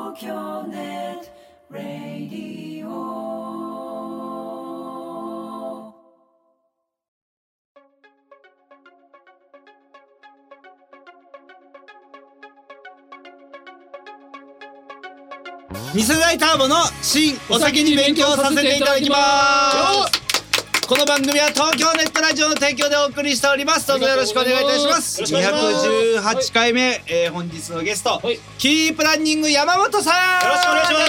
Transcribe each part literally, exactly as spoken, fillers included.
東京ネットラディオ。 二世代ターボの新お酒に勉強させていただきます。この番組は東京ネットラジオの提供でお送りしております。どうぞよろしくお願いいたします。にひゃくじゅうはちかいめ、えー、本日のゲスト、はい、キープランニング山本さん、 よろしくお願いします。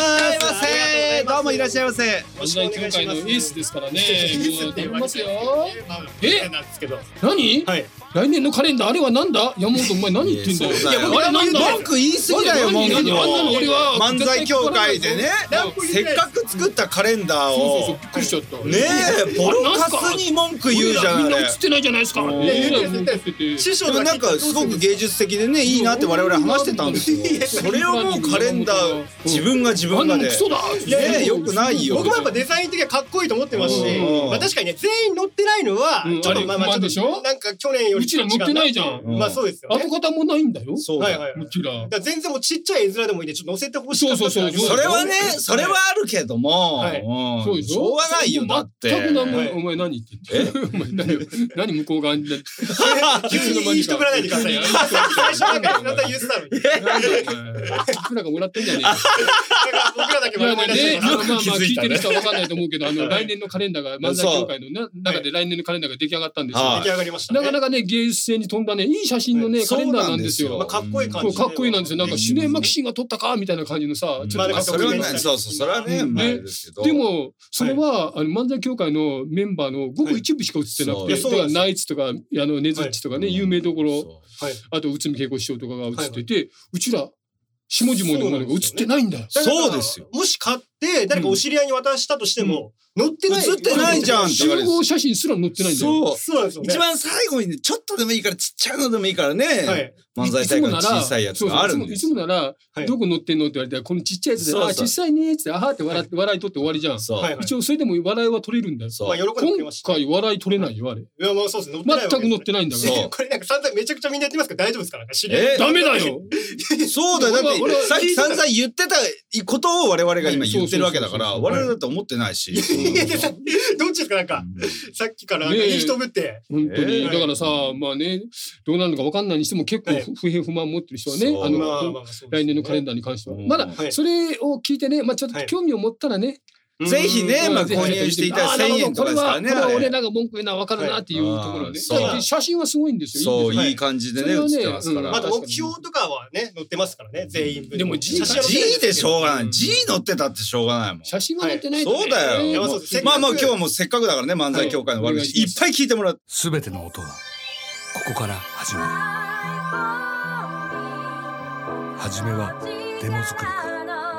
どうもいらっしゃいませ。 漫才協会のエースですからね。もう頼みますよ。え、なんですけど。何？はい。来年のカレンダーあれはなんだ？山本お前何言ってんだよ。 いやあれなんだ？文句言い過ぎだよ。文句の漫才協会でね、せっかく作ったカレンダーを、 そうそうそう、びっくりしちゃった。 ねえ、ボロカスに文句言うじゃない。 みんな映ってないじゃないですか。 師匠なんかすごく芸術的でね、いいなって我々話してたんですよ。それをもうカレンダー自分が自分がで、ねえ、よくないよ。 僕もやっぱデザイン的にはかっこいいと思ってますし、まあ確かにね、全員乗ってないのはちょっとまあまあちょっとなんか去年よりうちら乗ってないじゃん。 まあそうですよね。 跡形もないんだよ。 はいはい。 うちら。 全然もうちっちゃい絵面でもいいんでちょっと載せてほしい。 そうそうそう。 それはね、それはあるけども、 そうでしょ。 しょうがないよだって。 全く何もお前何言ってんの？お前何何向こう側に。 急にいい人ぶらないでくださいよ。最初なんかまた言ってたのに。 僕らがもらってんじゃねえか。 僕らだけもらってない。 まあまあ聞いてる人は分かんないと思うけど、あの来年のカレンダーが漫才協会の中で来年のカレンダーが出来上がったんですよ。 出来上がりました。 なかなかね芸術性に富んだねいい写真のねカレンダーなんですよ。 かっこいい感じ。 かっこいいなんですよ。なんかシュネーマキシンが撮ったかみたいな感じのさ、ちょっとそれはね、そうそうそれはね。 でもそれはあの漫才協会のメンバーのごく一部しか映ってなくて、だからナイツとかあのネズッチとかね有名どころ、あと内海恵子師匠とかが映ってて、うちら下々のものが映ってないんだよ。 そうですよ。 もし買って誰かお知り合いに渡したとしても載ってない。 映ってないじゃん。 集合写真すら載ってないんだよ。 そうなんですよね。 一番最後にね、ちょっとでもいいからちっちゃいのでもいいからね。漫才大会の小さいやつがあるんです。 いつもならどこ載ってんのって言われたらこのちっちゃいやつで、あ小さいねってあはって笑って笑い取って終わりじゃん。一応それでも笑いは取れるんだよ。 まあ喜んでました。 今回笑い取れないよあれ。いやまあそうです。 全く載ってないんだから。 これなんか散々めちゃくちゃみんなやってますから大丈夫ですか？なんか知り合い。 ダメだよ。 そうだよ。だってさっき散々言ってたことを我々が今言ってるわけだから我々だって思ってないし。 どっちですか？なんかさっきからいい人ぶって本当にだからさまあねどうなるのか分かんないにしても結構不平不満持ってる人はねあの来年のカレンダーに関してはまだそれを聞いてねまあちょっと興味を持ったらねぜひね、まあ購入していただいてせんえんとかですからね。 これは俺らが文句言うのは分かるなっていうところね。写真はすごいんですよ。 そう、いい感じでね、写ってますから。 あと目標とかはね、載ってますからね、全員分。 でも G でしょうがない。G 載ってたってしょうがないもん。 写真が載ってないとね。 そうだよ。まあまあ今日はもうせっかくだからね、漫才協会の悪口いっぱい聞いてもらう。 すべての音はここから始まる。はじめはデモ作りか。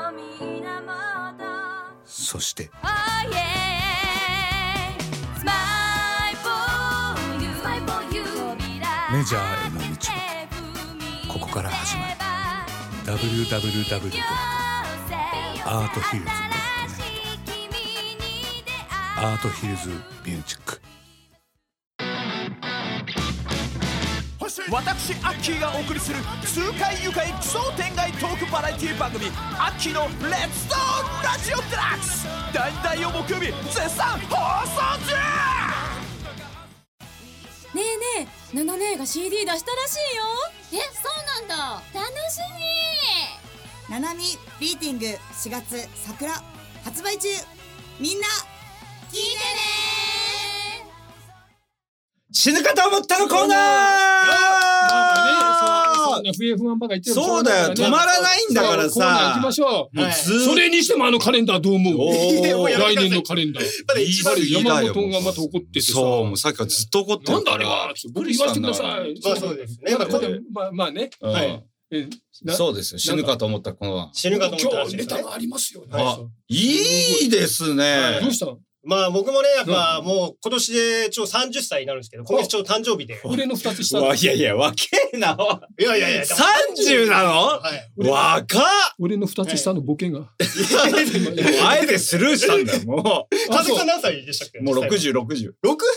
そしてメジャーへの道はここから始まる。 ダブリューダブリューダブリュー ドットアートヒルズ ドットネット アートヒルズミュージック。 私アッキーがお送りする痛快愉快奇想天外トークバラエティ番組アッキーのレッツドーラジオデラックス大々を木曜日絶賛放送中。 ねえねえナナ姉が シーディー 出したらしいよ。え、そうなんだ。楽しみ。 ナナミビーティングしがつ桜発売中。みんな聞いてね。 死ぬかと思ったのコーナー。 不不安ばか言ってる。 そうだよ、止まらないんだからさ。 コーナー行きましょう。それにしてもあのカレンダーどう思う？来年のカレンダー。山本がまた怒っててさ。 そう、もうさっきからずっと怒ってる。 なんだあれは。僕言わせてください。 まあそうですね。 まあまあね。はい。 そうですよ。死ぬかと思ったこの。 死ぬかと思った。 今日ネタがありますよね。 いいですね。 どうしたの？ まあ僕もねやっぱもう今年でちょうどさんじゅっさいになるんですけど、今月ちょうど誕生日で。 俺のふたつ下。 いやいや若えな。 いやいやいや。 さんじゅうなの？はい。若っ。 俺のふたつ下のボケが。 あえてスルーしたんだよもう。 川崎さん何歳でしたっけ？ もうろくじゅうろくじゅう。 ろく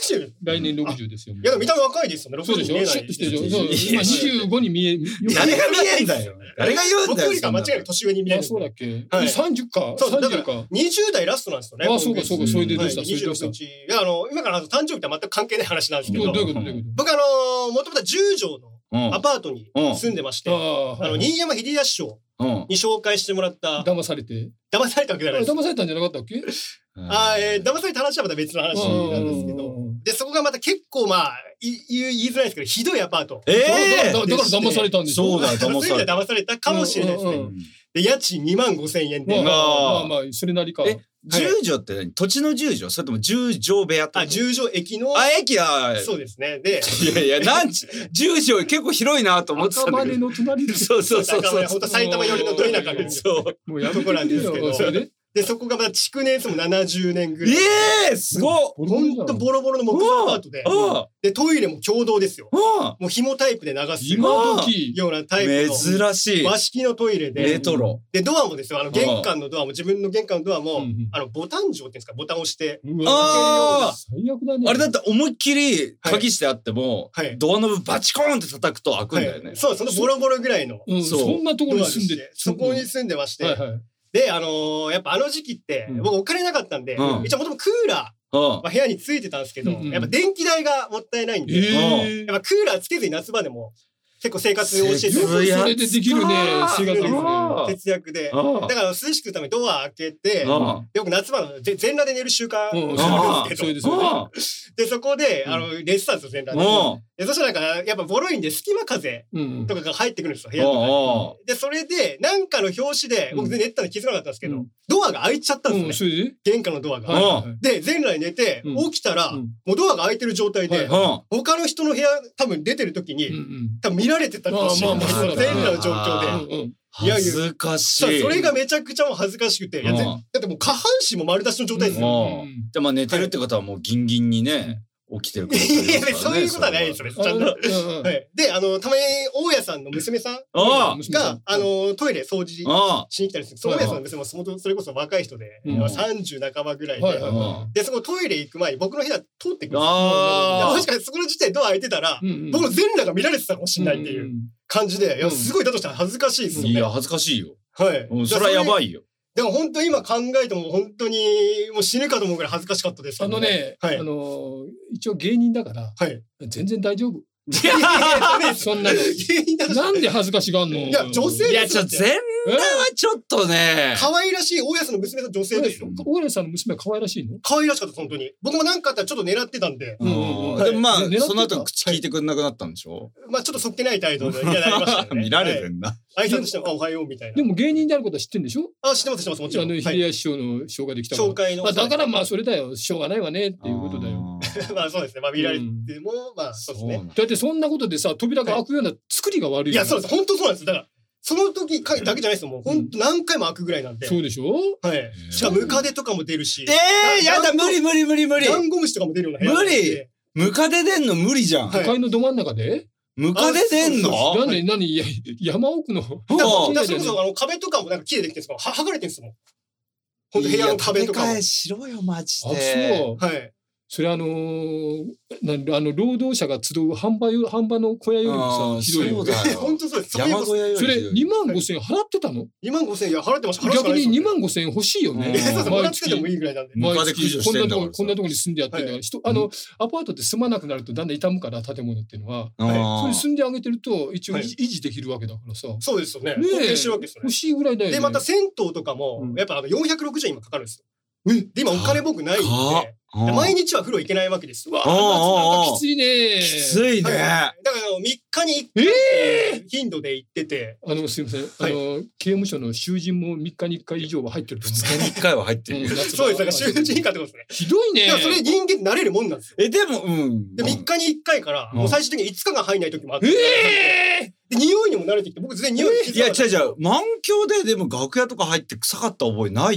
じゅう来年ろくじゅうですよ。 いや、でも見た目若いですよね。 そうでしょ。シュッとしてるでしょ。今にじゅうごに見え、 誰が見えんだよ。誰が言うんだよ。 僕よりか間違いなく年上に見える。 あ、そうだっけ。さんじゅうか。 そう、だからにじゅう代ラストなんですよね。 あ、そうかそうか。それでどうした。 にじゅうろくにち。いや、あの今から誕生日とは全く関係ない話なんですけど。 どういうことどういうこと。 僕あのもともとじゅう畳のアパートに住んでまして、あの新山秀康師匠に紹介してもらった。 騙されて。 騙されたわけじゃないです。 騙されたんじゃなかったっけ？ あ、えー、騙された話はまた別の話なんですけど、でそこがまた結構まあ言い言いづらいですけどひどいアパート。 ええ。だから騙されたんでしょ。 そうだ騙された。 騙されたかもしれないですね。で家賃にまんごせんえんで。 まあまあそれなりか。 え、じゅう畳って何？土地のじゅう畳？それともじゅう畳部屋って？ あ、じゅう畳駅の。 あ、駅は。 そうですね。で、 いやいや、なんちじゅう畳結構広いなと思ってたんだけど。 赤羽の隣で。 そうそうそうそう。 本当埼玉寄りのど田舎のそうもうやめとこなんですけど。で、そこがまた築年数もななじゅうねんぐらい。 ええすごっ。 ほんとボロボロの木造アパートで。で、トイレも共同ですよ。もう紐タイプで流すようなタイプの。 珍しい。 和式のトイレで。 レトロ。 で、ドアもですよ。あの、玄関のドアも、自分の玄関のドアも、あの、ボタン錠っていうんですか、ボタンを押して。 ああ最悪だね。 あれだって思いっきり鍵してあっても、ドアノブバチコーンって叩くと開くんだよね。 そう、そのボロボロぐらいの。 そんなところに住んで。 そこに住んでまして。で、あのー、やっぱあの時期って、僕お金なかったんで、うん、一応もともとクーラーは部屋についてたんですけど、うん、やっぱ電気代がもったいないんで、えー、やっぱクーラーつけずに夏場でも、結構生活を教えてそれでできるね、生活を。節約で。だから涼しくするためにドア開けて、よく夏場の全裸で寝る習慣をするんですけど、で、そこで、あの、寝てたんですよ、全裸で。そしたらなんか、やっぱボロいんで隙間風とかが入ってくるんですよ、部屋の中に。で、それで、なんかの表紙で、僕全然寝てたの気づかなかったんですけど、ドアが開いちゃったんですよね。玄関のドアが。で、全裸に寝て、起きたら、もうドアが開いてる状態で、他の人の部屋多分出てる時に、多分見られてたかもしれない。全裸の状況で。 恥ずかしい。 それがめちゃくちゃもう恥ずかしくて。だってもう下半身も丸出しの状態ですよ。 じゃあまあ寝てるってことはもうギンギンにね、起きてるから。 いや、そういうことはないですよね。ちゃんと。で、あの、たまに大家さんの娘さんが、あの、トイレ掃除しに来たりする。その大家さんの娘もそれこそ若い人で、さんじゅう半ばぐらいで。で、そこトイレ行く前に僕の部屋通ってくるんですよ。もしかしてそこの時点でドア開いてたら、僕の全裸が見られてたかもしれないっていう感じで、いや、すごいだとしたら恥ずかしいですよね。 いや、恥ずかしいよ。 はい。 それはやばいよ。 でも本当今考えても本当にもう死ぬかと思うぐらい恥ずかしかったです。 あのね、あの、一応芸人だから、全然大丈夫。 いやいや、 そんなの。なんで恥ずかしがんの？ いや、女性ですよ。 いや、ちょ、全裸はちょっとね。 可愛らしい大家さんの娘さん女性ですよ。 大家さんの娘は可愛らしいの？ 可愛らしかった、本当に。僕もなんかあったらちょっと狙ってたんで。 でもまあ、その後口聞いてくれなくなったんでしょ？ まあ、ちょっとそっけない態度で嫌になりましたね。 見られてんな。 挨拶しても、あ、おはようみたいな。 でも芸人であることは知ってんでしょ？ あ、知ってます、知ってます、もちろん。 あの、秀康師匠の紹介できた紹介の。 だからまあ、それだよ。しょうがないわねっていうことだよ。 まあ、そうですね。まあ、見られても、まあ、そうですね。 だってそんなことでさ、扉が開くような作りが悪い。 いや、そうです。本当そうなんです。だから、その時だけじゃないですよ。もう、本当何回も開くぐらいなんで。 そうでしょ？ はい。しかも、ムカデとかも出るし。 ええ、やだ、無理無理無理無理。 ダンゴムシとかも出るような部屋。 無理。ムカデ出んの無理じゃん。 都会のど真ん中でムカデ出んの？ なんで、何、山奥の。 だから、それこそ、あの、壁とかもなんか木でできてるんですか？剥がれてるんですもん。本当部屋の壁とかも。 いや、しろよ、マジで。 あ、そう。 はい。 それあのー、なあの労働者が集う販売販売の小屋よりもさひどいよね。 本当そうです。 山小屋よりそれにまんごせんえん払ってたの？ にまんごせんえんいや払ってました。 逆ににまんごせんえん欲しいよね。 毎月でもいいぐらいなんで。 毎月こんなとここんなとこに住んでやってんだから人あのアパートって住まなくなるとだんだん傷むから建物っていうのはそれ住んであげてると一応維持できるわけだからさ。 そうですよね。欲しいぐらいだよね。 でまた銭湯とかもやっぱあのよんひゃくろくじゅうえん今かかるんですよ。で今お金僕ないんで。毎日は風呂行けないわけですよ。 きついね。 きついね。だからみっかにいっかい頻度で行ってて。 あの、すいません。あの、刑務所の囚人もみっかにいっかい以上は入ってると思う。 みっかにいっかいは入ってる。 そうです。だから囚人かってことですね。 ひどいね。 いや、それ人間慣れるもんなんですよ。 え、でも、うん。 で、みっかにいっかいから、もう最終的にいつかが入んない時もあって。えで、匂いにも慣れてきて、僕全然匂いいや、違う違う。満響ででも楽屋とか入って臭かった覚えないよ。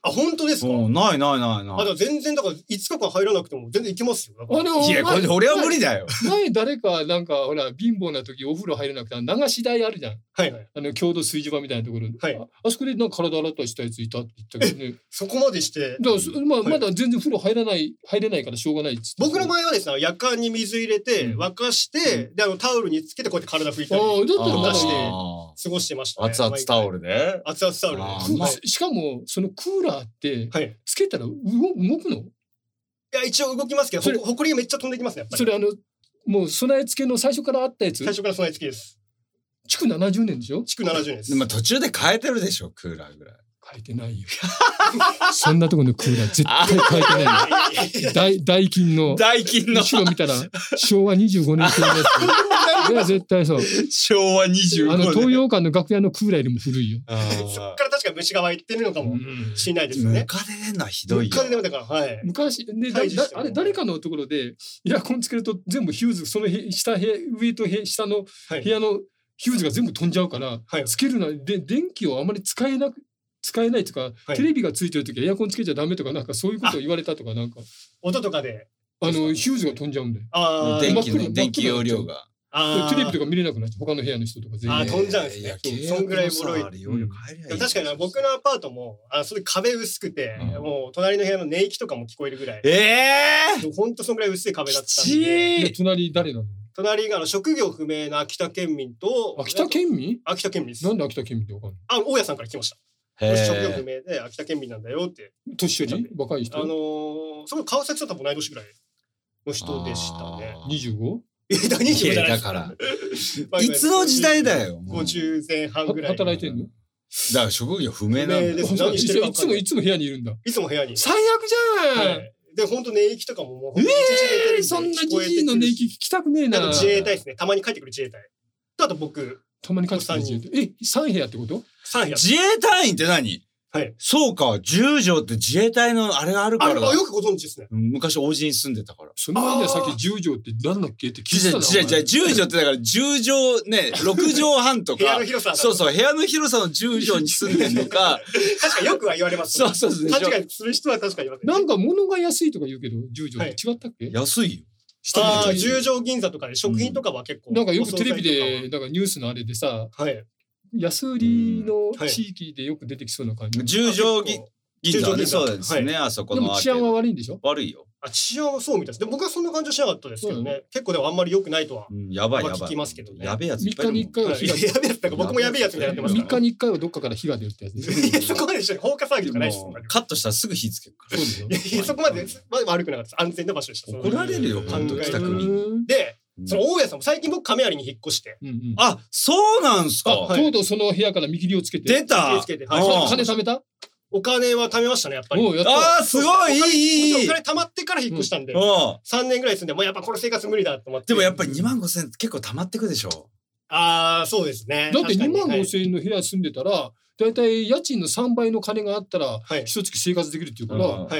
あ、本当ですか？ ないないないない。 あ、だから全然だからいつかかん入らなくても全然行けますよ。 あでもいや、これ俺は無理だよ。 前誰かなんかほら貧乏な時お風呂入れなくて流し台あるじゃん。 はいはい。 あの郷土炊事場みたいなところに。はい。あそこでなんか体洗ったりしたやついたって言ったけどね。 そこまでして。 だからまあまだ全然風呂入らない入れないからしょうがないっつって。 僕の場合はですね、夜間に水入れて沸かしてであのタオルにつけてこうやって体拭いたりとかして過ごしてましたね。 熱々タオルで。 熱々タオルで。 しかもそのクーラーってつけたら動くの？いや一応動きますけど、ほこりがめっちゃ飛んできますねやっぱり。 それあのもう備え付けの最初からあったやつ？ 最初から備え付けです。 築ななじゅうねんでしょ？ 築ななじゅうねんです。 でも途中で変えてるでしょクーラーぐらい。 変えてないよ。そんなところのクーラー絶対変えてないよ。ダイキンの。 ダイキンの。 後ろ見たらしょうわにじゅうごねん製のやつ。いや絶対そう。 しょうわにじゅうごねん。 あの東洋館の楽屋のクーラーよりも古いよ。 そっから確か虫が湧いてるのかもしれないですね。 ムカデ出んのはひどいよ。 ムカデ出んだからはい。 昔でだだあれ誰かのところでエアコンつけると全部ヒューズその下上と下の部屋のヒューズが全部飛んじゃうから、はい、つけるので電気をあまり使えなく使えないとか、はい、テレビがついてるときはエアコンつけちゃダメとかなんかそういうことを言われたとかなんか音とかであのヒューズが飛んじゃうんだよ。 あ電気の電気容量がテレビとか見れなくなっちゃう他の部屋の人とか全員あ飛んじゃうんですね。そんぐらいボロい。うん、確かに僕のアパートもあそれ壁薄くて、うん、もう隣の部屋の寝息とかも聞こえるぐらい。 ええー。本当そんぐらい薄い壁だったんで。で隣誰なの？ 隣があの職業不明な秋田県民と秋田県民？ 秋田県民です。 なんで秋田県民ってわかるの？ あ大家さんから来ました。職業不明で秋田県民なんだよって。 年寄り若い人？ あのー、その川崎さんと同い年ぐらいの人でしたね。 にじゅうご？ えだにじゅうごじゃないだからいつの時代だよ。 ごじゅうぜん半ぐらい。 働いてんの？ だから職業不明なんだよ。 いつもいつも部屋にいるんだ。 いつも部屋に。 最悪じゃん。 はいで、本当寝息とかももう、 えー、そんなじじいの寝息聞きたくねえな。 自衛隊ですね。たまに帰ってくる自衛隊。あと僕。 たまに帰ってくる自衛隊。え、さん部屋ってこと？ さん部屋。 自衛隊員って何？はい。そうか、十条って自衛隊のあれがあるから。 あ、よくご存知ですね。 昔、王子に住んでたから。 その前にはさっき十条って何だっけって聞いてたの。 違う違う、十条ってだから十条ね、六畳半とか。 部屋の広さ。 そうそう、部屋の広さの十条に住んでるのか。 確かによくは言われます。 そうそうそう。 確かにする人は確かに言われます。なんか物が安いとか言うけど、十条って違ったっけ？ 安いよ。 ああ、十条銀座とかで食品とかは結構。 なんかよくテレビで、なんかニュースのあれでさ。はい。安売りの地域でよく出てきそうな感じ。 十条銀座ね、そうですね、あそこの。 でも治安は悪いんでしょ？ 悪いよ。 あ、治安はそうみたいです。でも僕はそんな感じはしなかったですけどね。結構でもあんまり良くないとは。 やばいやばい。 聞きますけどね。 やべえやつ。 みっかにいっかいは火が出る。 やべえやつだから僕もやべえやつみたいになってますから。 みっかにいっかいはどっかから火が出るってやつです。 そこまで一緒に放火騒ぎとかないです。 カットしたらすぐ火つけるから。 そうですよ。そこまで悪くなかったです。安全な場所でした。 怒られるよ、本当北区民。 で、その大家さんも最近僕亀有に引っ越して。 あ、そうなんすか。 とうとうその部屋から見切りをつけて。 出た。 金貯めた？ お金は貯めましたね、やっぱり。 ああ、すごい、いい、いい。 お金貯まってから引っ越したんで。さんねんぐらい住んで、もうやっぱこの生活無理だと思って。 でもやっぱりにまんごせん結構貯まってくでしょ。 ああ、そうですね。 だってにまんごせん円の部屋住んでたら、だいたい家賃のさんばいの金があったら、一月生活できるっていうから、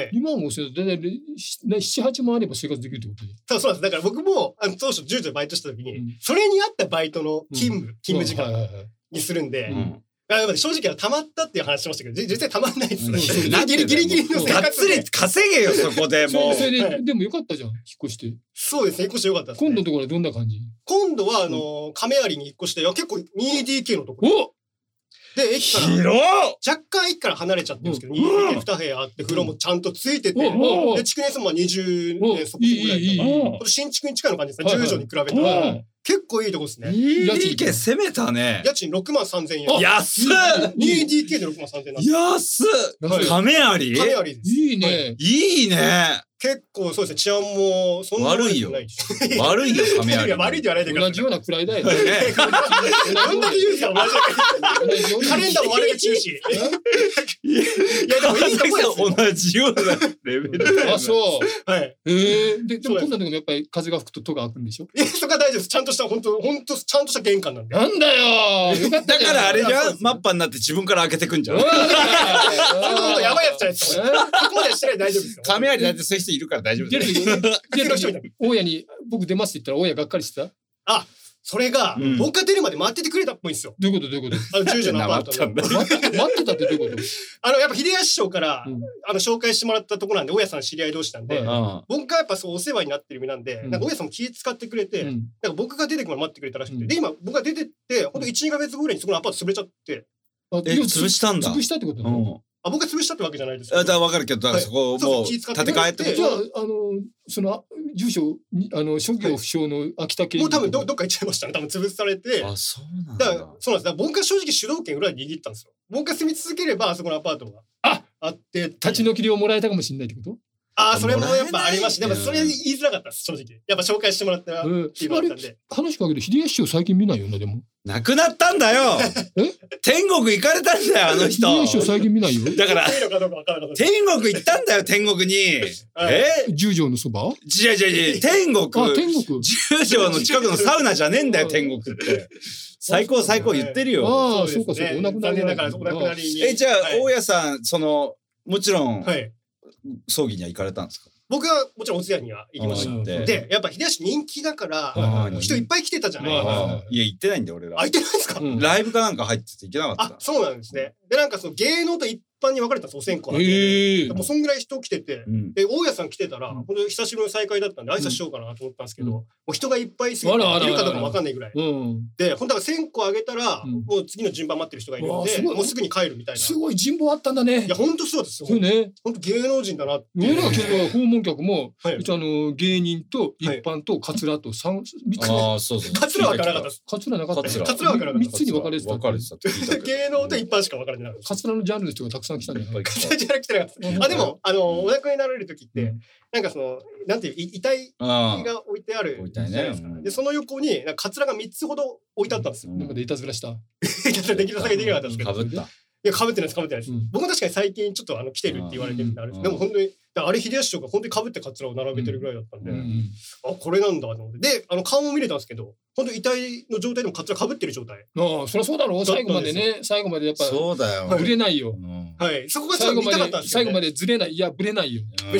にまんごせん円だいたいなな、はちまんあれば生活できるってことで。 そうなんです。だから僕も、あの当初じゅうじょでバイトした時に、それに合ったバイトの勤務、勤務時間にするんで、正直は溜まったっていう話しましたけど、実際溜まんないですね。ギリギリギリの生活で。 がっつり稼げよ、そこでもう。 それで、でもよかったじゃん、引っ越して。 そうですね、引っ越してよかったです。 今度のところはどんな感じ？ 今度は、あの、亀有に引っ越して、結構 ツーディーケー のところ。で、駅から、若干駅から離れちゃってるんですけど、ツーディーケーに部屋あって、風呂もちゃんとついてて、で、築年数もにじゅうねんそこそこぐらいとか、新築に近いの感じですね、じゅうじょうに比べたら。結構いいとこですね。 ツーディーケー 攻めたね。 家賃ろくまんさんぜんえん。 安っツーディーケー でろくまんさんぜんえんなんです。安っ亀有亀有です。 いいね。 いいね。 結構そうですね、治安もそんな悪いよ。悪いよ、亀有。 いや、悪いではないでください。 同じようなくらいだよね。 どんだけ言うんですか、同じ。カレンダーも悪口言うし。いや、でもいいとこです。 同じようなレベル。 あ、そう。 はい。 ええ。で、でも今度でもやっぱり風が吹くと戸が開くんでしょ？ いや、そこは大丈夫です。ちゃんとした、本当本当ちゃんとした玄関なんで。 なんだよ。 だからあれじゃん、マッパになって自分から開けてくんじゃん。 そんなことやばいやつじゃないですか。そこまでしてない大丈夫ですよ。 亀有だってそういう人いるから大丈夫です。 大家に僕出ますって言ったら大家がっかりしてた？ あ、 それが、うん、僕が出るまで待っててくれたっぽいんですよ。 どういうことどういうことあの、十条のアパートの。 待ってたってどういうことあの、やっぱ秀吉師匠から、うん、あの、紹介してもらったところなんで、大家さん知り合い同士なんで、うん、僕がやっぱそうお世話になってる身なんで、うん、なんか大家さんも気使ってくれて、うん、なんか僕が出てくるまで待ってくれたらしくて、うん、で、今、僕が出てって、ほんといち、にかげつごぐらいにそこのアパート潰れちゃって。 え、潰したんだ。 潰したってことなの？ あ、僕が潰したってわけじゃないですけど。あ、だから分かるけど、だからそこをもう建て替えて。 じゃあ、あの、その、住所、あの、職業不詳の秋田県。 もう多分どどっか行っちゃいましたね。多分潰されて。 あ、そうなんだ。 だから、そうなんです。だから僕が正直主導権裏に握ったんですよ。僕が住み続ければ、あそこのアパートがああって。 立ち退き料もらえたかもしれないってこと？ ああ、それもやっぱありました。でもそれ言いづらかったです、正直。やっぱ紹介してもらったっていうのがあったんで。 話かけど、秀吉師匠最近見ないよな、でも。 亡くなったんだよえ天国行かれたんだよ、あの人。 秀吉師匠最近見ないよ。 だから、天国行ったんだよ、天国に。え十条のそば？ 違う違う違う、天国。 あ、天国。 十条の近くのサウナじゃねえんだよ、天国って。最高最高言ってるよ。 ああ、そうかそうか、お亡くなりだからお亡くなりに。 え、じゃあ、大家さん、その、もちろん、葬儀には行かれたんですか？ 僕はもちろんお通夜には行きました。で、やっぱ秀吉人気だから、人いっぱい来てたじゃないですか。 いや、行ってないんだよ、俺ら。 あ、行ってないですか？ ライブかなんか入ってて行けなかった。 あ、そうなんですね。で、なんかその芸能と一般に分かれたんです、お線香なんで。もうそんぐらい人来てて、で、大家さん来てたら、本当に久しぶりの再会だったんで挨拶しようかなと思ったんですけど、もう人がいっぱいすぎて、いるかどうかも分かんないぐらい。で、本当は線香あげたら、もう次の順番待ってる人がいるので、もうすぐに帰るみたいな。 すごい人望あったんだね。 いや、本当そうですよ。 そうね。 本当芸能人だなって。 俺らが訪問客も、うちあの、芸人と一般とカツラと三、三つ。 ああ、そうそう。 カツラは分からなかったです。 カツラなかった。 カツラは分からなかった。 三つに分かれてた。 分かれてた。 芸能と一般しか分かれてなかった。 カツラのジャンルの人がたくさん来たんじゃない？ カツラじゃなくてなかった。あ、でも、あの、お亡くなりになられる時って、なんかその、なんていう、遺体が置いてある。 置いてあるね。 で、その横に、カツラが三つほど置いてあったんですよ。 なんかでいたずらした。 いたできるだけできなかったんですけど。 かぶった。 いや、かぶってないです、かぶってないです。僕も確かに最近ちょっとあの来てるって言われてるんであれです。でも本当に、あれ秀吉師匠が本当にかぶってカツラを並べてるぐらいだったんで、あ、これなんだと思って。で、あの顔も見れたんですけど、本当に遺体の状態でもカツラかぶってる状態。 ああ、そりゃそうだろう。最後までね、最後までやっぱ。 そうだよ。 ぶれないよ。 はい。そこがちょっと見たかったんですよ。 最後までずれない。いや、ぶれないよ。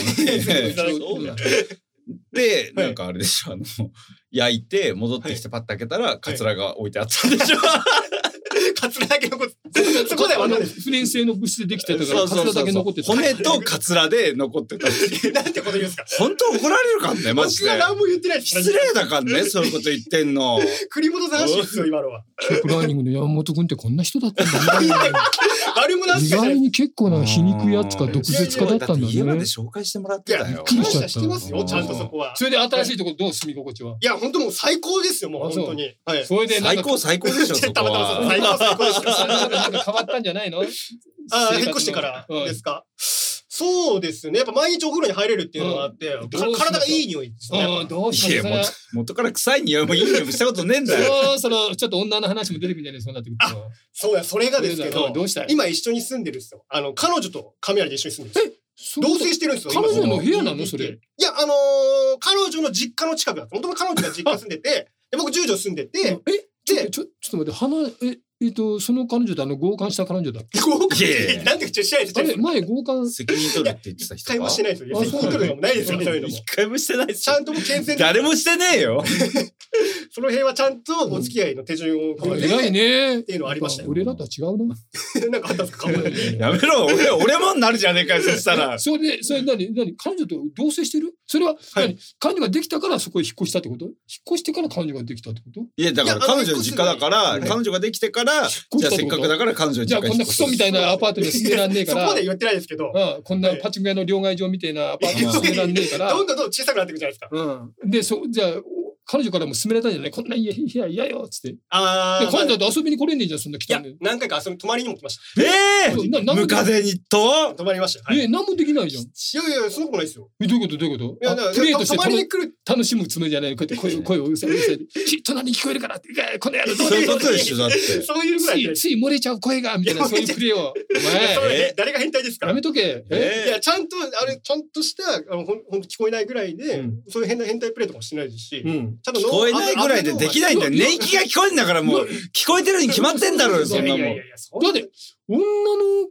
で、なんかあれでしょ、あの、焼いて戻ってきてパッと開けたら、カツラが置いてあったんでしょ。 カツラだけ残って、そこでは不燃性の物質でできてたから、カツラだけ残ってた。 骨とカツラで残ってた。 なんてこと言うんですか？ 本当怒られるかんね、マジで。 僕は何も言ってないです。 失礼だかんね、そういうこと言ってんの。 栗本さんらしいですよ、今のは。 ショックラーニングの山本君ってこんな人だったんだね。 悪もなし意外に結構な皮肉やつか毒舌家だったんだね。 家まで紹介してもらってたよ。 感謝してますよ、ちゃんとそこは。 それで新しいところどう住み心地は？ いや、本当もう最高ですよ、もう本当に。はい。 それで最高最高でしょ、そこは。 最高最高ですよ。 なんか変わったんじゃないの？ ああ、引っ越してからですか？そうですね。やっぱ毎日お風呂に入れるっていうのがあって、体がいい匂いですね。 どうしよう。 元から臭い匂いもいい匂いもしたことねえんだよ。 その、ちょっと女の話も出てくるんじゃないですか、そうなってくると。 そうや、それがですけど、今一緒に住んでるんですよ。あの、彼女と亀有で一緒に住んでるんですよ。同棲してるんですよ。 彼女の部屋なのそれ？ いや、あの、彼女の実家の近くだった。もともと彼女が実家住んでて、僕十条住んでて、 えで、ちょ、ちょっと待って、花、え、えっと、その彼女ってあの、強姦した彼女だっけ？ 強姦なんて口しないです。 あれ、前強姦。 責任取るって言ってた人か？ 一回もしてないですよ。責任取るのもないですよ、そういうのも。 一回もしてないです。 ちゃんとも健全。 誰もしてねえよ。 その辺はちゃんとお付き合いの手順を組んで。偉いね。 っていうのはありましたよ。 俺らとは違うな。 なんかあったんですか？ やめろ、俺、俺もなるじゃねえかよ、そしたら。 それで、それ何、何、彼女と同棲してる？それは、何、彼女ができたからそこへ引っ越したってこと？引っ越してから彼女ができたってこと？ いや、だから彼女の実家だから、彼女ができてから、じゃあせっかくだから彼女の実家に。 じゃあこんなクソみたいなアパートに住んでらんねえから。 そこで言ってないですけど。 うん、こんなパチンコ屋の両替場みたいなアパートに住んでらんねえから。 どんどんどん小さくなっていくじゃないですか。 うん。で、そ、じゃあ、彼女からも勧められたんじゃない？こんな家、部屋嫌よっつって。 ああ。 で、彼女と遊びに来れねえじゃん、そんな来たんで。 何回か遊び、泊まりにも来ました。 ええー、ムカデにと泊まりました。 えー、何もできないじゃん。いやいや、そんなことないですよ。 え、どういうことどういうこと？ いや、だから泊まりに来る。 楽しむつもりじゃない。こうやって声を、声をうるさいうるさい。隣に聞こえるからって、この野郎どうそういうことでしょ、だって。 そういうぐらい。 つい、つい漏れちゃう声が、みたいな、そういうプレーを。 お前。誰が変態ですか？ やめとけ。 いや、ちゃんと、あれ、ちゃんとした、あの、ほんと聞こえないぐらいで、そういう変な変態プレーとかもしてないですし、ちゃんと聞こえないぐらいでできないんだよ。寝息が聞こえんだからもう、聞こえてるに決まってんだろうよ、そんなもん。 だって、女の子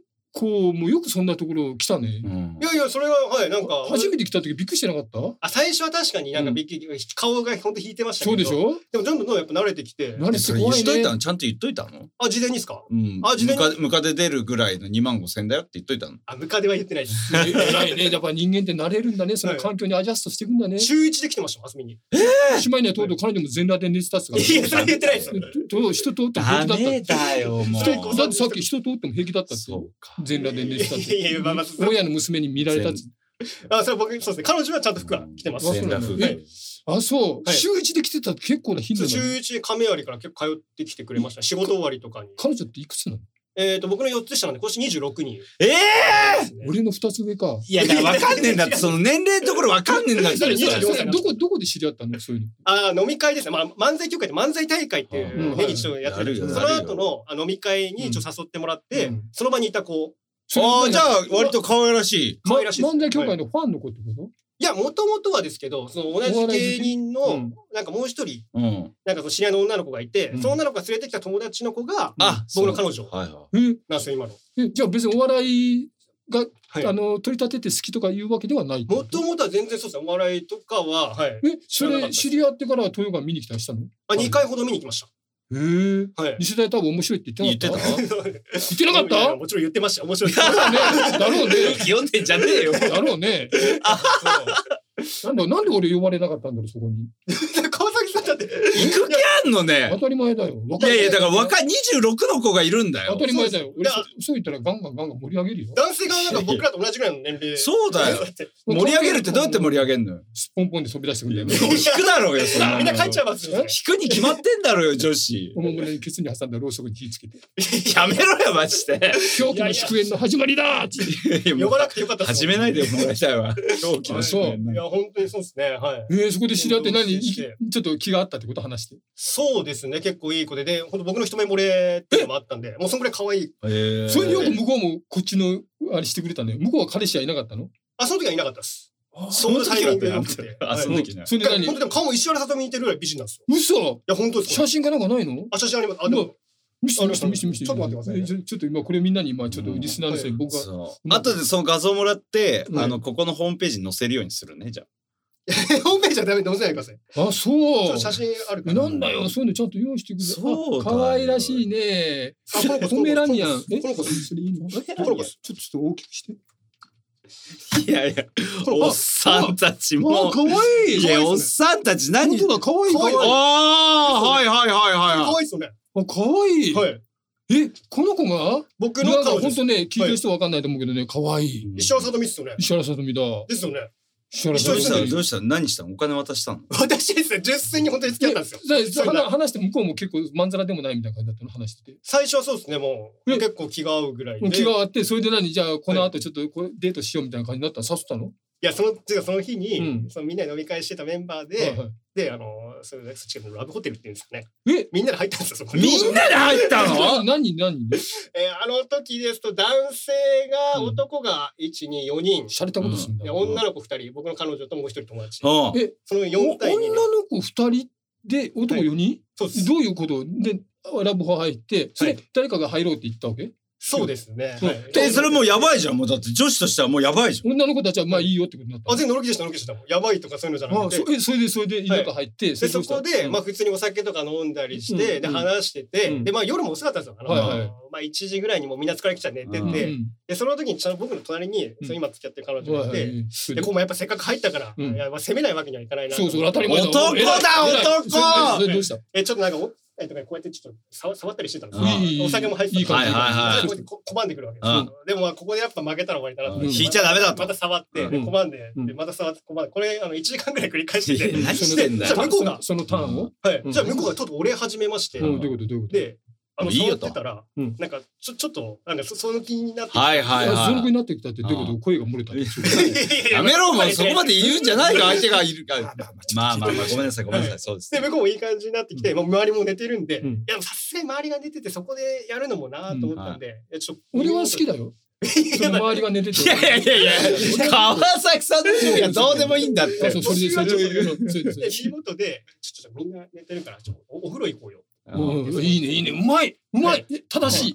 構もうよくそんなところ来たね。 いやいやそれははいなんか初めて来た時びっくりしてなかった？ あ最初は確かになんかびっくり、うん、顔が本当引いてましたけど。 そうでしょ？ でもどんどんどんやっぱ慣れてきて。 慣れて怖いね。言っといたの？ちゃんと言っといたの？ あ事前にですか？ うん。あ事前に。ムカデ出るぐらいのにまんごせんだよって言っといたの？ あムカデは言ってないです。 偉いね。やっぱ人間って慣れるんだね。その環境にアジャストしていくんだね。 週一で来てました遊びに。 ええ。しまいにはとうとう彼女も全裸で寝てたっすから。 いやそれ言ってないですよ。 人通っても平気だった。 ダメだよもう。 だってさっき人通っても平気だったって。全裸で寝てたって。いやいやまあまあ。親の娘に見られたって。 あそれ僕そうですね。彼女はちゃんと服は着てます。 全裸服。あそう週一で来てたって結構な頻度だね。 週一で亀有から結構通ってきてくれました。仕事終わりとかに。 彼女っていくつなの？ えっと僕のよっつ下なんで今年にじゅうろくにん。 ええ俺のふたつ上か。 いやだから分かんねえんだってその年齢のところ分かんねえんだって。 どこどこで知り合ったのそういうの？ あ飲み会ですね。まあ漫才協会って漫才大会っていう年に一度やってるんですけど、その後の飲み会にちょっと誘ってもらってその場にいた子。 ああじゃあ割と可愛らしい。 可愛らしい。 漫才協会のファンの子ってこと？ いやもともとはですけどその同じ芸人のなんかもう一人なんかその知り合いの女の子がいて、その女の子が連れてきた友達の子が僕の彼女なんですよ今の。 えじゃあ別にお笑いがあの取り立てて好きとかいうわけではない。 もともとは全然そうですね。お笑いとかははい。 えそれ知り合ってから豊川見に来たりしたの？ あにかいほど見に来ました。 へえ。西大多分面白いって言ってなかった？言ってなかった？ もちろん言ってました。面白い。 だろうね。だろうね。 読んでんじゃねえよ。 だろうね。なんだなんで俺呼ばれなかったんだろうそこに。 川崎さんだって行く気あんのね。 当たり前だよ。 いやいやだから若いにじゅうろくの子がいるんだよ。 当たり前だよ。俺そう言ったらガンガンガンガン盛り上げるよ。 男性側なんか僕らと同じぐらいの年齢。 そうだよ。盛り上げるってどうやって盛り上げんのよ。 スポンポンで飛び出してくるんだよ。 引くだろうよそんな。 みんな帰っちゃいますよ。 引くに決まってんだろうよ女子。 おもむねにケツに挟んだろうそくに火つけて。 やめろよマジで。 狂気の祝宴の始まりだ。 呼ばなくてよかった。 始めないでもらいたいわ。狂気の祝宴。いや本当にそうですね。はい。 えー、そこで知り合って何ちょっと気があったってこと話して。 そうですね結構いい子でで本当僕の一目惚れっていうのもあったんでもうそんぐらい可愛い。 えー、それによく向こうもこっちのあれしてくれたね。向こうは彼氏はいなかったの？ あその時はいなかったです。そのタイミングでなくて。 あその時ね。 それで何？本当でも顔も石原さとみに似てるぐらい美人なんですよ。 嘘？いや本当です。 写真がなんかないの？ あ写真あります。あでも。 見せて見せて見せて見せて。 ちょっと待ってください、ね。 ちょっと今これみんなに今ちょっとリスナーの人に僕が。 後でその画像もらってあのここのホームページに載せるようにするねじゃあ。 ホームページはダメで載せないでください。 あ、そう。 写真あるから。 なんだよ、そういうのちゃんと用意してくれ。 そうだよ。 可愛らしいね。ポメラニアン。え、この子それいいの？ちょっとちょっと大きくして。 いやいや、おっさんたちも。 可愛い。 いや、おっさんたち何？ 本当だ、可愛い可愛い。 ああ、はいはいはいはい。 可愛いっすよね。 あ、可愛い。はい。え、この子が僕の彼女。 本当ね、聞いてる人わかんないと思うけどね、可愛い。 石原さとみっすよね。 石原さとみだ。 ですよね。 どうしたどうした何したのお金渡したの私ですね、純粋に本当に付き合ったんですよ。 話して向こうも結構まんざらでもないみたいな感じだったの話してて。 最初はそうですね、もう結構気が合うぐらいで。 気が合って、それで何じゃあこの後ちょっとこれデートしようみたいな感じになったら誘ったの？ いや、その、その日に、そのみんなで飲み会してたメンバーで、で、あの、それそっちのラブホテルって言うんですかね。 えみんなで入ったんですよ、そこに。みんなで入ったの？ 何何えあの時ですと男性が、男がいち、に、よにん。 しゃれたことするんだ。 女の子ふたり、僕の彼女ともう一人友達。 え、 そのよん対に。 女の子ふたりで男よにん？そうです。どういうことで、ラブホ入って、それ誰かが入ろうって言ったわけ？ そうですね。 え、それもうやばいじゃん。もうだって女子としてはもうやばいじゃん。 女の子たちはまあいいよってことになった。 あ、全然乗り気でした乗り気でした。やばいとかそういうのじゃなくて。 え、それでそれで家が入って、 でそこでまあ普通にお酒とか飲んだりしてで話してて、でまあ夜も遅かったんですよ。あのまあいちじぐらいにもうみんな疲れきちゃ寝てて、でその時にちゃんと僕の隣に今付き合ってる彼女がいて、でこうもやっぱせっかく入ったからいや責めないわけにはいかないな。 そうそう当たり前だ。 男だ男。 どうした？ えちょっとなんかえとかこうやってちょっと触触ったりしてたんですよ。お酒も入ってたんで、拒んでくるわけです。でもここでやっぱ負けたら終わりだなと。 引いちゃダメだと。 また触って拒んで、また触って拒んで、これあのいちじかんぐらい繰り返してて、 何してんだよ。 向こうがそのターンを、 はい。じゃあ向こうがちょっとお礼始めまして、 どういうことどういうことで。あの触ってたら、なんかちょちょっとなんかその気になって、 はいはいはい。 その気になってきたってどういうこと？声が漏れた。 やめろもうそこまで言うんじゃないか相手がいるから。まあまあまあごめんなさいごめんなさいそうです。 で向こうもいい感じになってきて、もう周りも寝てるんで、いやさすがに周りが寝ててそこでやるのもなと思ったんで、ちょっと俺は好きだよ。その周りが寝てて。 いやいやいやいや。川崎さんの趣味がどうでもいいんだって。 そうそれでそれで耳元でちょっとみんな寝てるからお風呂行こうよ。 いいねいいねうまいうまい正しい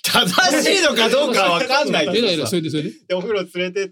正しいのかどうかわかんないけどさ。 それでそれで。 でお風呂連れてって、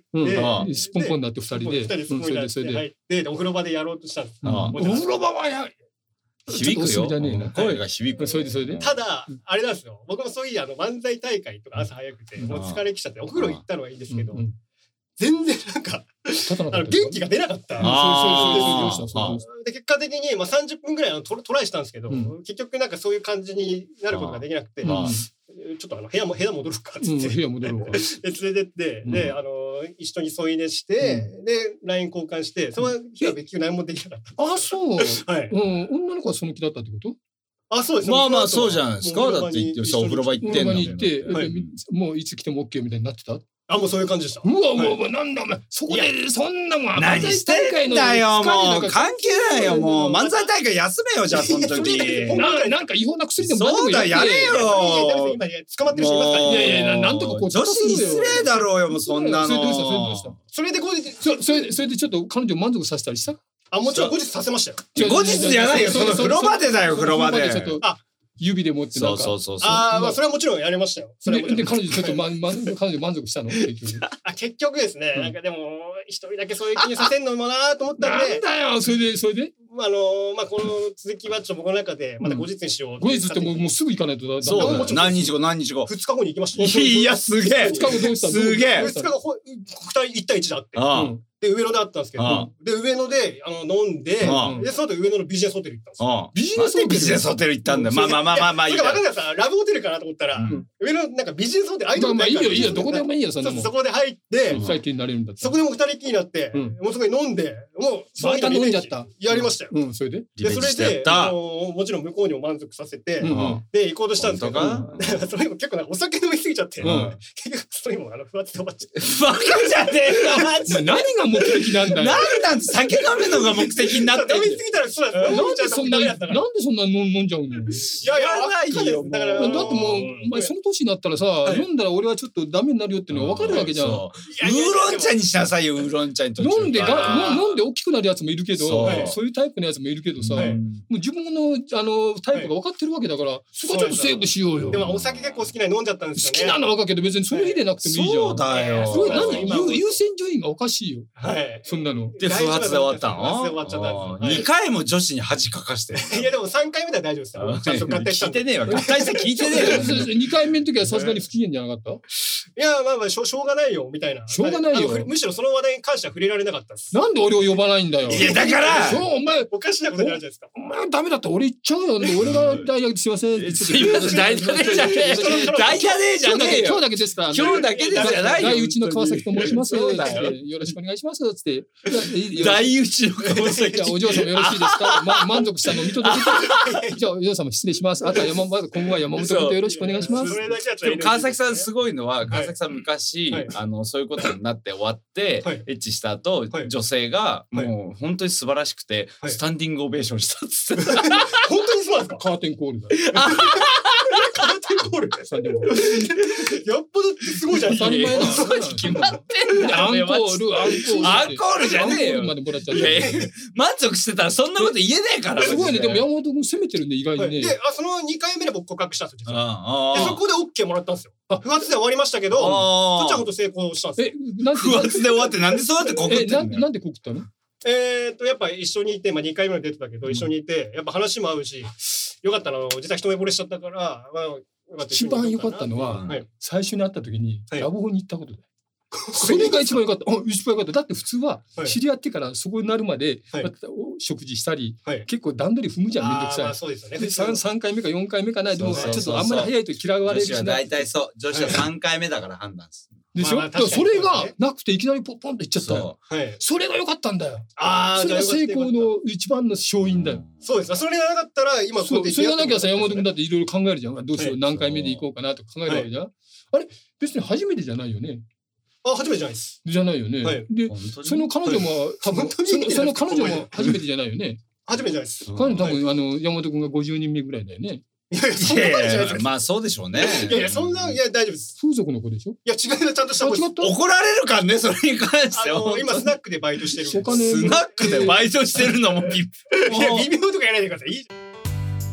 スポンポンになって二人で。 二人でスポンポンになって入ってでお風呂場でやろうとしたんです。 お風呂場はや。 響くよ。声が響く。 それでそれで。 ただあれなんですよ。僕もそういうあの漫才大会とか朝早くてもう疲れきちゃってお風呂行ったのはいいんですけど。全然なんかあの元気が出なかった。で結果的にまあさんじゅっぷんぐらいトライしたんですけど、結局なんかそういう感じになることができなくて、ちょっとあの部屋も部屋戻るかっつって部屋戻るかで連れてってであの一緒に添い寝してで ライン 交換してその日は別に何もできなかった。 あそう。はい。女の子はその気だったってこと？ あそうです。 まあまあそうじゃないですか。だって言ってさお風呂場行ってんの。 行ってもういつ来ても オーケー みたいになってた？ あ、もうそういう感じでした。 うわ、もう、もう、なんだお前、そこで、そんなもん、 何してんだよ、もう、関係ないよ、もう、漫才大会休めよ、じゃあ、その時。 なんか違法な薬でもそうだ、やれよ。 今、捕まってる人いますから。 いやいや、なんとかこう、 女子に失礼だろうよ、もう、そんなの。 それどうした、それどうした。それで後日、それ、それでちょっと彼女満足させたりした？ あ、もちろん後日させましたよ。 後日じゃないよ、その風呂場でだよ、風呂場で。 あ、指で持ってなんか。 そうそうそう。 ああ、まあそれはもちろんやりましたよ。 それで彼女ちょっとまま彼女満足したの結局。 あ結局ですね、なんかでも一人だけそういう気にさせんのもなと思ったんで。 なんだよそれでそれで。 あのまあこの続きはちょっと僕の中でまた後日にしよう。 後日ってもうもうすぐ行かないとだ。 そう何日後何日後。 二日後に行きました。 いやすげえ。 二日後どうしたの？ すげえ。 二日後二人一対一であって。で上野であったんですけど、で上野であの飲んで、でその後上野のビジネスホテル行ったんですよ。 ビジネスホテルビジネスホテル行ったんだよ。まあまあまあまあまあいい。 わかんないさラブホテルかなと思ったら上野なんかビジネスホテルアイドルまあいいよいいよどこでもいいよそんなもん。 そこで入って最近なれるんだ。 そこでも二人きりになってもうそこに飲んでもうその間飲んじゃった。 やりましたよ。 うんそれで。 でそれでもちろん向こうにも満足させてで行こうとしたんですけど、それも結構なんかお酒飲みすぎちゃって結局それもあのふわって終わっちゃって。 バカじゃねえよマジで。 何が目的なんだよ。 なんなん酒飲むのが目的になって飲みすぎたらそうだ。 なんでそんななんでそんな飲んじゃうの？いやいやないよ。だからだってもうお前その年になったらさ飲んだら俺はちょっとダメになるよっていうのが分かるわけじゃん。ウーロン茶にしなさいよウーロン茶に。 飲んでが飲んで大きくなるやつもいるけどそういうタイプのやつもいるけどさもう自分のあのタイプが分かってるわけだからそこはちょっとセーブしようよ。 でもお酒結構好きな飲んじゃったんですよね。 好きなのは分かるけど別にその日でなくてもいいじゃん。 そうだよ。 それ何優先順位がおかしいよ。はいそんなの。 で不発で終わったの？ 終わっちゃったんです。 にかいも女子に恥かかして。 いやでもさんかいめでは大丈夫ですよ。ちゃんと合体したんで。 聞いてねえわ。合体して聞いてねえよ。 にかいめの時はさすがに不機嫌じゃなかった？ いやまあまあしょうがないよみたいな。 しょうがないよ。 むしろその話題に関しては触れられなかったです。 なんで俺を呼ばないんだよ。 いやだからそうお前おかしなことになるじゃないですか。 お前ダメだった俺行っちゃうよ。俺が大学すいません。 すいません大じゃねえじゃねえ。大じゃねえじゃねえよ。 今日だけですから。 今日だけですじゃないよ。 大内の川崎と申します。よろしくお願いしますつって。 大内の川崎。 お嬢様よろしいですか。満足したのを見届けて。じゃあお嬢様失礼します。あとは山本今後は山本君とよろしくお願いします。 でも川崎さんすごいのは川崎さん昔あのそういうことになって終わってエッチした後女性がもう本当に素晴らしくてスタンディングオベーションしたっつって。 本当にそうなんですか。 カーテンコールだ。 カーテンコール。やっぽどすごいじゃん。 当たり前だ。 決まってんだよ。 アンコールアンコールアンコールじゃねえよ。 までもらっちゃって。 満足してたらそんなこと言えねえから。 すごいね。でも山本君攻めてるんで意外にね。 で、あそのにかいめで僕告白したんですよ。でそこでオッケーもらったんですよ。不発で終わりましたけど、そっちは本当成功したんですよ。 え、なんで不発で終わってなんでそうやって告ってんの？ え、なんで告ったの？ えっとやっぱ一緒にいてまあにかいめの出てたけど一緒にいてやっぱ話も合うしよかったの実は一目惚れしちゃったからまあ一番良かったのは最初に会った時にラブホに行ったことだよ。それが一番良かった。一番良かった。だって普通は知り合ってからそこになるまで食事したり結構段取り踏むじゃんめんどくさい。 そうですよね。 でさんかいめかよんかいめかなでもちょっとあんまり早いと嫌われるしな。 女子は大体そう女子はさんかいめだから判断する。 でしょ。それがなくていきなりポンポンっていっちゃったよ。それが良かったんだよ。ああそれが成功の一番の勝因だよ。 そうです。それがなかったら今それがなきゃさ山本君だっていろいろ考えるじゃん。どうしよう何回目で行こうかなとか考えるわけじゃん。あれ別に初めてじゃないよね。 あ、初めてじゃないです。 じゃないよね。で、その彼女も多分その彼女も初めてじゃないよね。 初めてじゃないです。 彼女多分あの山本君がごじゅうにんめぐらいだよね。 いやいや、そんなことじゃないです。 まあそうでしょうね。 いやいや、そんな、いや、大丈夫です。 風俗の子でしょ。 いや、違うよ、ちゃんとした子です。 怒られるかね、それに関しては。 今、スナックでバイトしてる。 スナックでバイトしてるのも微妙とかやらないでください。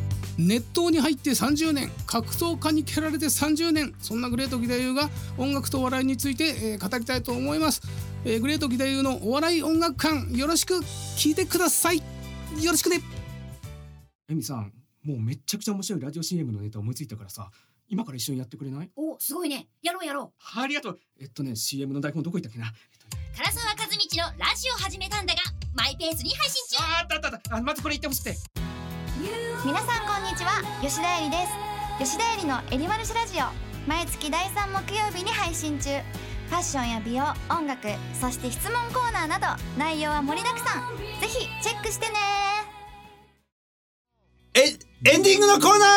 熱湯に入ってさんじゅうねん、格闘家に蹴られてさんじゅうねん、そんなグレート義太夫が音楽とお笑いについて、えー、語りたいと思います、えー、グレート義太夫のお笑い音楽館、よろしく聞いてください。よろしくね。エミさん、もうめっちゃくちゃ面白いラジオ シーエム のネタ思いついたからさ、今から一緒にやってくれない？ お、すごいね。やろうやろう。ありがとう。えっとね シーエム の台本どこ行ったっけな。 唐沢和道のラジオ始めたんだがマイペースに配信中。 ああったあった。あ、まずこれ言ってほしくて。 皆さんこんにちは、吉田絵里です。吉田絵里のエリマルシラジオ、毎月だいさん木曜日に配信中。ファッションや美容、音楽、そして質問コーナーなど内容は盛りだくさん。ぜひチェックしてね。 え、エンディングのコーナ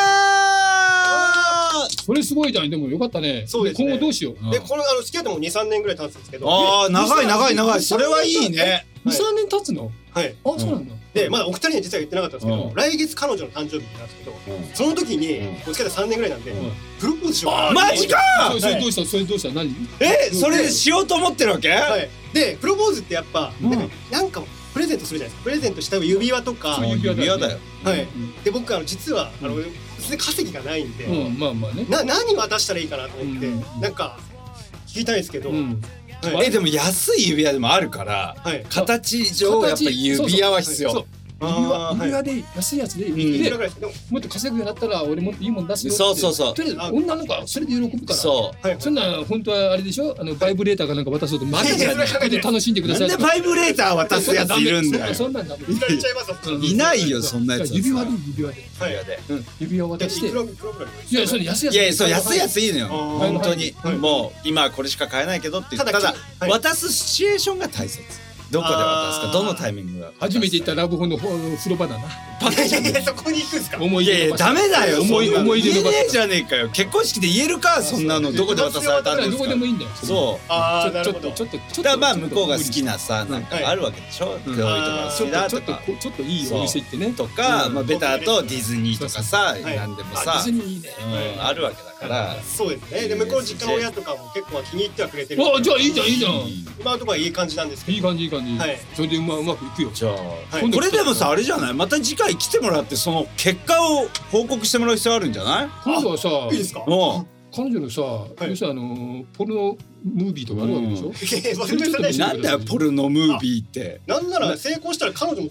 ー。 それすごいじゃん。でもよかったね。 そうですね。 今後どうしよう。 で、このあの付き合ってもにさんねんぐらい経つんですけど。 ああ、長い長い長い。それはいいね。 にさんねん経つの？ はい。 あ、そうなんだ。 で、まだお二人には実は言ってなかったんですけど、来月彼女の誕生日なんですけど、その時にお付き合ってさんねんぐらいなんでプロポーズしようかな。 マジか。 それどうした？それどうした？何？ え、それしようと思ってるわけ？ はい。で、プロポーズってやっぱなんかプレゼントするじゃないですか。プレゼントした指輪とか。 指輪だよ。 はい。で、僕あの実はあの稼ぎがないんで、 まあまあね。 な何渡したらいいかなと思ってなんか聞きたいんですけど。 え、でも安い指輪でもあるから、形上やっぱ指輪は必要。 指輪、指輪で安いやつで見て、もっと稼ぐようになったら俺もいいもん出すよって。 そうそうそう。 とりあえず女の子はそれで喜ぶから。 そう。 そんな本当はあれでしょ、あのバイブレーターかなんか渡そうと、まだじゃなくて楽しんでください。 なんでバイブレーター渡すやついるんだよ。 そんなんダメ。 いないよそんなやつ。 指輪で指輪で。指輪渡して。いやそれ安いやつ。 いやそう安いやついいのよ。本当にもう今これしか買えないけどって言ったら渡すシチュエーションが大切。どこで渡すか、どのタイミングが。 初めて行ったラブホの風呂場だな。 バカじゃねえ。そこに行くんですか。 思い出の。ダメだよ。 思い思い出の場。 言えねえじゃねえかよ。結婚式で言えるか、そんなのどこで渡されたんですか。 どこでもいいんだよ。 そう。 ああ、なるほど。 ちょっとちょっと。 だからまあ向こうが好きなさ、なんかあるわけでしょ。黒いとか好きだとか。 ちょっといいお店行ってね。 とか、まあベターとディズニーとかさ、なんでもさ。 ディズニーいいね。 あるわけだから。 そうですね。で向こう実家の親とかも結構気に入ってはくれてる。 あ、じゃあいいじゃんいいじゃん。 今のところはいい感じなんですけど。 いい感じいい感じ。それでうまうまくいくよ。 じゃあこれでもさあれじゃない、また次回来てもらってその結果を報告してもらう必要あるんじゃない？ 今度はさ、 いいですか？ 彼女のさ、要するにあのポルノムービーとかあるわけでしょ。 なんだよポルノムービーって。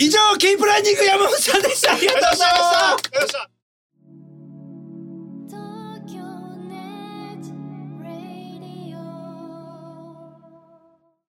なんなら成功したら彼女も。 以上キープランニング山本さんでした。ありがとうございました。